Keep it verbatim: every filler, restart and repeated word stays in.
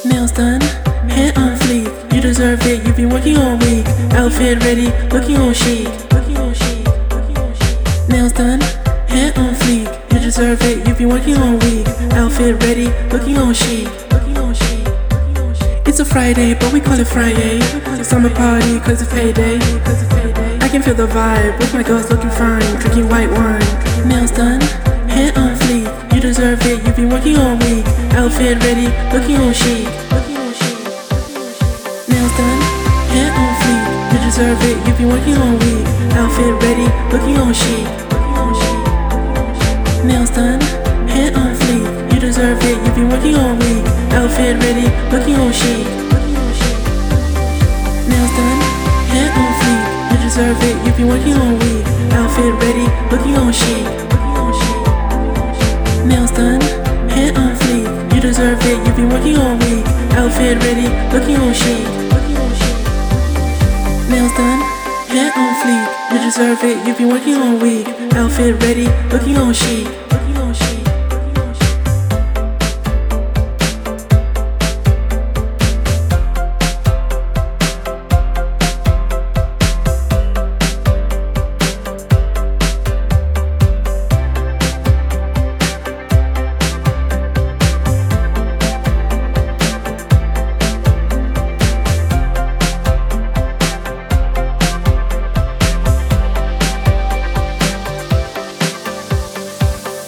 Nails done, hair on fleek. You deserve it, you've been working all week. Outfit ready, looking on chic. Nails done, hair on fleek. You deserve it, you've been working all week. Outfit ready, looking on chic. It's a Friday, but we call it Friday. Summer party, cause it's payday. I can feel the vibe, with my girls looking fine, drinking white wine. Nails done, hair on fleek. You deserve it, you've been working all week. Outfit ready, looking on chic. Nails done, hair on fleek. You deserve it, you've been working all week. Outfit ready, looking on chic. Nails done, hair on fleek. You deserve it, you've been working all week. Outfit ready, looking on chic. Nails done, hair on fleek. You deserve it, you've been working all week. Outfit ready, looking on chic. Nails done, hair on fleek. You deserve it, you've been working all week. Outfit ready, looking on chic. Nails done, hair on fleek. You deserve it, you've been working all week. Outfit ready, looking on chic.